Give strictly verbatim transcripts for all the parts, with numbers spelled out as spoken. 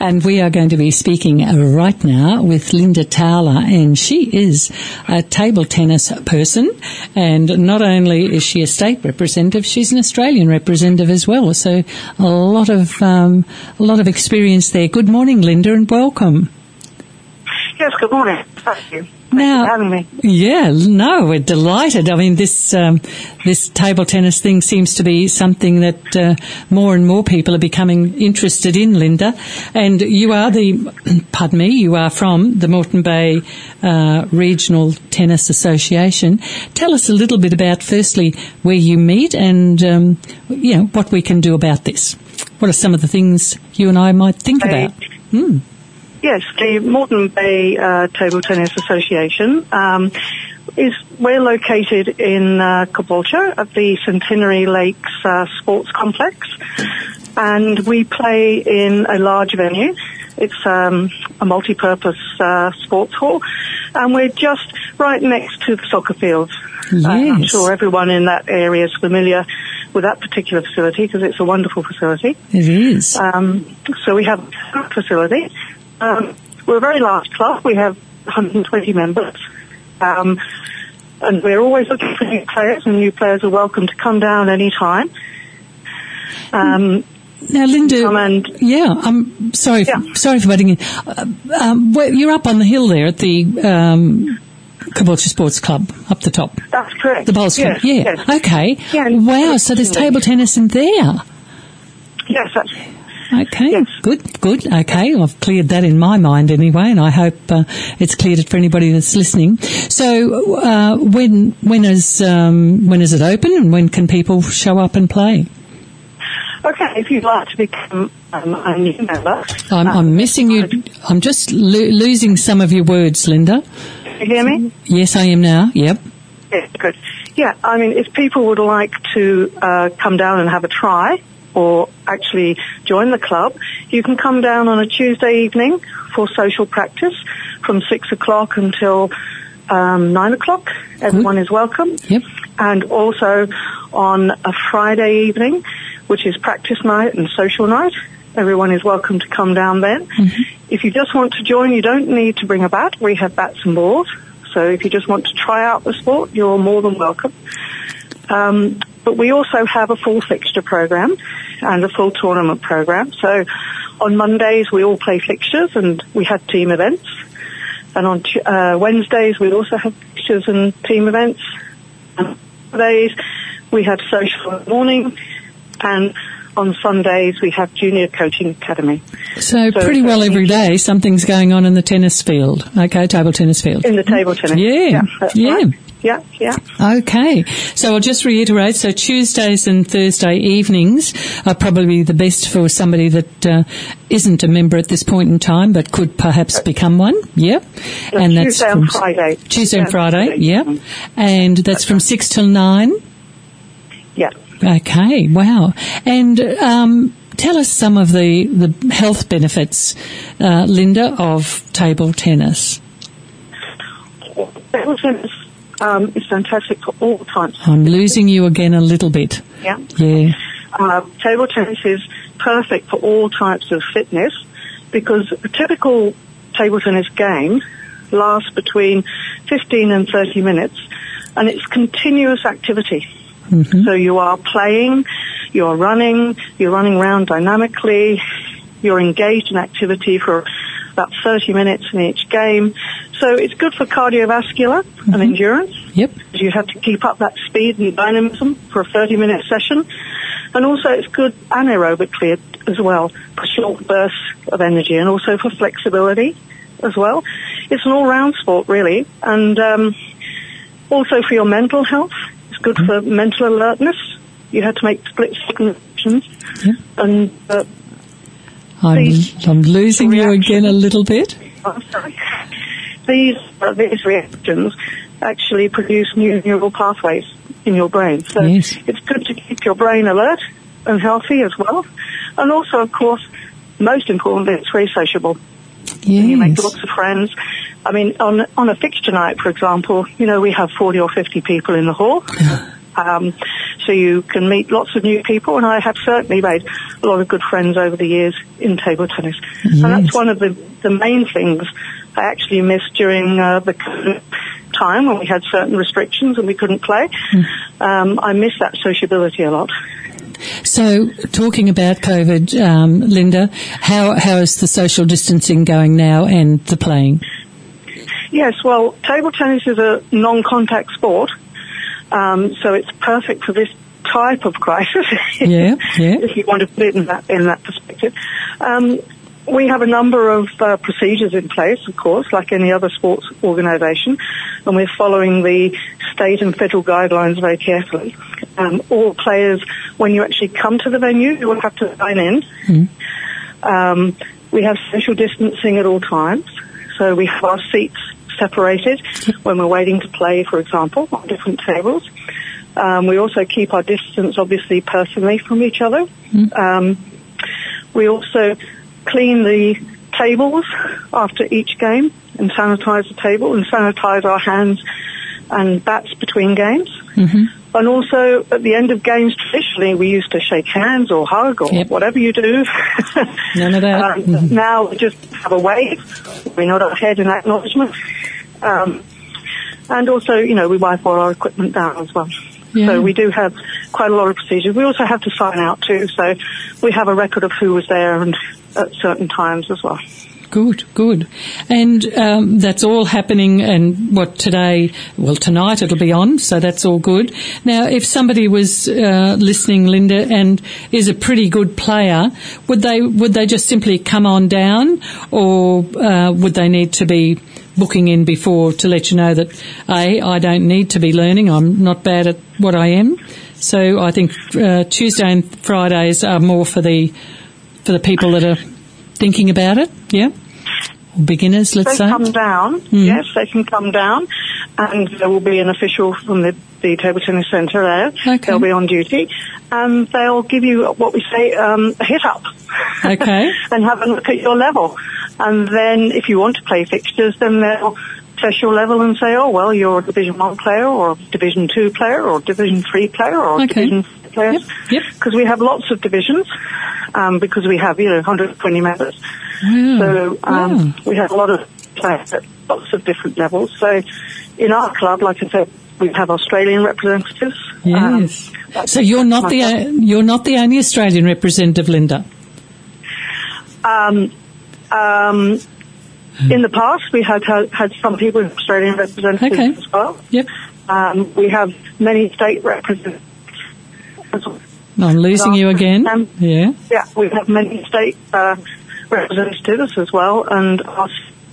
And we are going to be speaking right now with Linda Towler, and she is a table tennis person, and not only is she a state representative, she's an Australian representative as well. So a lot of um, a lot of experience there. Good morning, Linda, and welcome. Yes, good morning. Thank you. Now, Thanks for having me. Yeah, no, we're delighted. I mean, this um, this table tennis thing seems to be something that uh, more and more people are becoming interested in, Linda. And you are the, pardon me, you are from the Moreton Bay uh, Regional Tennis Association. Tell us a little bit about, firstly, where you meet and, um, you know, what we can do about this. What are some of the things you and I might think Hey. about? Hmm. Yes, the Moreton Bay uh, Table Tennis Association um, is, we're located in uh, Caboolture at the Centenary Lakes uh, Sports Complex, and we play in a large venue. It's um, a multi-purpose uh, sports hall, and we're just right next to the soccer fields. Yes. Uh, I'm sure everyone in that area is familiar with that particular facility because it's a wonderful facility. It is. Um, so we have a facility. Um, we're a very large club. We have one hundred twenty members. Um, and we're always looking for new players, and new players are welcome to come down any time. Um, now, Linda, come and, yeah, I'm sorry, Yeah. sorry for butting in. Uh, um, well, you're up on the hill there at the um, Caboolture Sports Club, up the top. that's correct. The bowls club, Yes, yeah. yes. Okay. Yeah, and- Wow, so there's table tennis in there. Yes, that's Okay, Yes. good, good. Okay, I've cleared that in my mind anyway, and I hope uh, it's cleared it for anybody that's listening. So, uh, when when is um, when is it open, and when can people show up and play? okay. If you'd like to become um, a new member, I'm, um, I'm missing you. I'm just lo- losing some of your words, Linda. Can you hear me? Yes, I am now. Yep. Yeah, good. Yeah, I mean, if people would like to uh, come down and have a try, or actually join the club, you can come down on a Tuesday evening for social practice from six o'clock until um, nine o'clock. Everyone is welcome. Yep. And also on a Friday evening, which is practice night and social night, everyone is welcome to come down then. Mm-hmm. If you just want to join, you don't need to bring a bat. We have bats and balls. So if you just want to try out the sport, you're more than welcome. Um, but we also have a full fixture program and a full tournament program. So on Mondays we all play fixtures and we have team events. And on uh, Wednesdays we also have fixtures and team events. On Saturdays we have social in the morning, and on Sundays we have junior coaching academy. So, So- pretty well every day something's going on in the tennis field. Okay, table tennis field. In the table tennis. Yeah, that's yeah. right. Yeah, yeah. Okay, so I'll just reiterate, so Tuesdays and Thursday evenings are probably the best for somebody that uh, isn't a member at this point in time but could perhaps become one, yep. No, and Tuesday that's and from Friday. Tuesday and Yeah, Friday, Friday. yep. And that's from six till nine? Yeah. Okay, wow. And um, tell us some of the, the health benefits, uh, Linda, of table tennis. Table tennis um, is fantastic for all types. I'm losing you again a little bit. Yeah. Yeah. Uh, table tennis is perfect for all types of fitness because a typical table tennis game lasts between fifteen and thirty minutes, and it's continuous activity. Mm-hmm. So you are playing, you're running, you're running around dynamically, you're engaged in activity for about thirty minutes in each game. So it's good for cardiovascular Mm-hmm. and endurance. Yep. You have to keep up that speed and dynamism for a thirty minute session. And also it's good anaerobically as well for short bursts of energy and also for flexibility as well. It's an all-round sport really, and um, also for your mental health. It's good for mental alertness. You have to make split-second decisions. Yep. And uh, I'm, these I'm losing you again a little bit. I'm sorry. These uh, these reactions actually produce new neural pathways in your brain. So Yes. it's good to keep your brain alert and healthy as well. And also, of course, most importantly, it's very sociable. Yes. You make lots of friends. I mean, on on a fixture night, for example, you know, we have forty or fifty people in the hall. Um, So you can meet lots of new people, and I have certainly made a lot of good friends over the years in table tennis. Yes. And that's one of the, the main things I actually missed during uh, the time when we had certain restrictions and we couldn't play. Mm. Um, I miss that sociability a lot. So, talking about COVID, um, Linda, how how is the social distancing going now and the playing? Yes, well, table tennis is a non-contact sport, um, so it's perfect for this type of crisis. Yeah, yeah. If you want to put it in that in that perspective. Um, we have a number of uh, procedures in place, of course, like any other sports organisation, and we're following the state and federal guidelines very carefully. Um, all players, when you actually come to the venue, you will have to sign in. Mm. Um, we have social distancing at all times, so we have our seats separated when we're waiting to play, for example, on different tables. Um, we also keep our distance, obviously, personally from each other. Mm. Um, we also clean the tables after each game and sanitize the table and sanitize our hands and bats between games. Mm-hmm. And also, at the end of games, traditionally, we used to shake hands or hug or yep. whatever you do. None of that. um, mm-hmm. Now we just have a wave. We nod our head in acknowledgement. Um, and also, you know, we wipe all our equipment down as well. Yeah. So we do have quite a lot of procedures. We also have to sign out too, so we have a record of who was there and at certain times as well. Good, good. And um, that's all happening, and what, today, well, tonight it'll be on, so that's all good. Now, if somebody was uh, listening, Linda, and is a pretty good player, would they would they just simply come on down, or uh, would they need to be booking in before to let you know that, A, I don't need to be learning, I'm not bad at what I am? So I think uh, Tuesday and Fridays are more for the for the people that are thinking about it, yeah? Beginners, let's they say. They come down, mm. yes, they can come down, and there will be an official from the, the Table Tennis Centre there. Okay. They'll be on duty, and they'll give you what we say, um, a hit-up. Okay. And have a look at your level. And then if you want to play fixtures, then they'll test your level and say, oh, well, you're a Division one player or a Division two player or a Division three player or a okay. Division four player. Yep, yep. Because we have lots of divisions, um, because we have, you know, one hundred twenty members. Wow. So um, wow. we have a lot of players at lots of different levels. So in our club, like I said, we have Australian representatives. Yes. Um, so you're not the uh, you're not the only Australian representative, Linda. Um, um, in the past, we had had, had some people with Australian representatives okay. as well. Yep. Um, we have many state representatives as well. I'm losing you again. Um, yeah. Yeah, we have many state uh, representatives as well, and our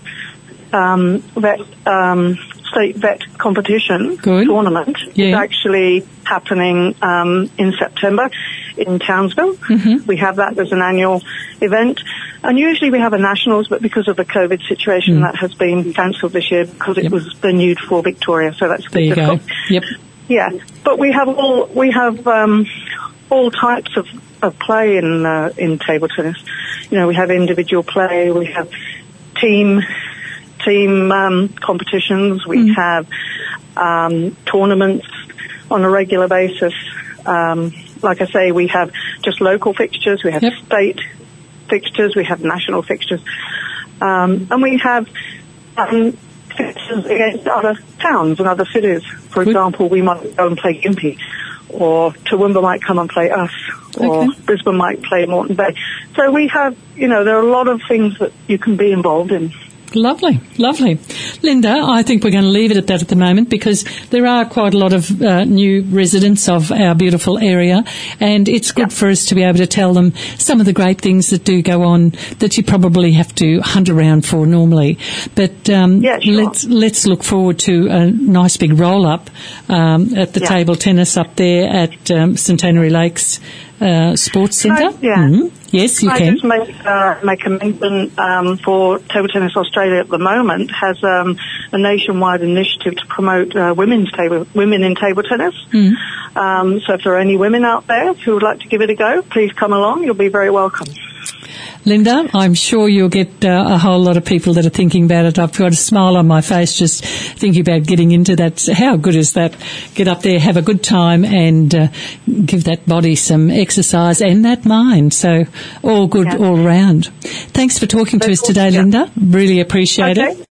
um, vet, um, state vet competition Good. tournament yeah. is actually happening um, in September in Townsville. Mm-hmm. We have that as an annual event, and usually we have a nationals, but because of the COVID situation, mm. that has been cancelled this year because it yep. was venued for Victoria. So that's a there bit you difficult. go. Yep. Yeah, but we have all we have. Um, all types of, of play in uh, in table tennis. You know, we have individual play, we have team team um, competitions, we mm. have um, tournaments on a regular basis. Um, like I say, we have just local fixtures, we have yep. state fixtures, we have national fixtures, um, and we have um, fixtures against other towns and other cities. For Good. example, we might go and play Gympie, or Toowoomba might come and play us, or okay. Brisbane might play Moreton Bay. So we have, you know, there are a lot of things that you can be involved in. Lovely, lovely. Linda, I think we're going to leave it at that at the moment because there are quite a lot of uh, new residents of our beautiful area, and it's good yeah. for us to be able to tell them some of the great things that do go on that you probably have to hunt around for normally. But um, yeah, sure. let's let's look forward to a nice big roll-up um, at the yeah. table tennis up there at um, Centenary Lakes uh, Sports Centre. Yeah. Mm-hmm. Yes, you I can. just make, uh, make a mention um, for Table Tennis Australia at the moment has um, a nationwide initiative to promote uh, women's table, women in table tennis. Mm. Um, so if there are any women out there who would like to give it a go, please come along. You'll be very welcome. Linda, I'm sure you'll get uh, a whole lot of people that are thinking about it. I've got a smile on my face just thinking about getting into that. How good is that? Get up there, have a good time, and uh, give that body some exercise and that mind. So all good yeah. all round. Thanks for talking to us today, yeah. Linda. Really appreciate okay. it.